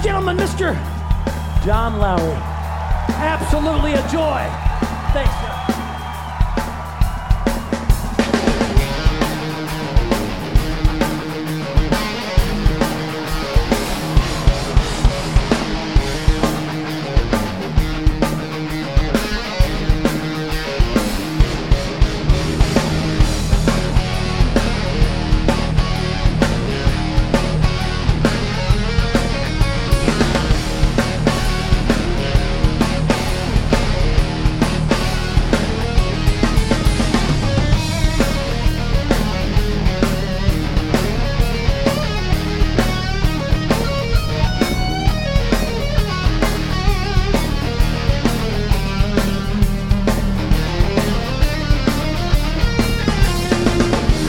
and gentlemen, Mr. John Lowry. Absolutely a joy. Thanks, John.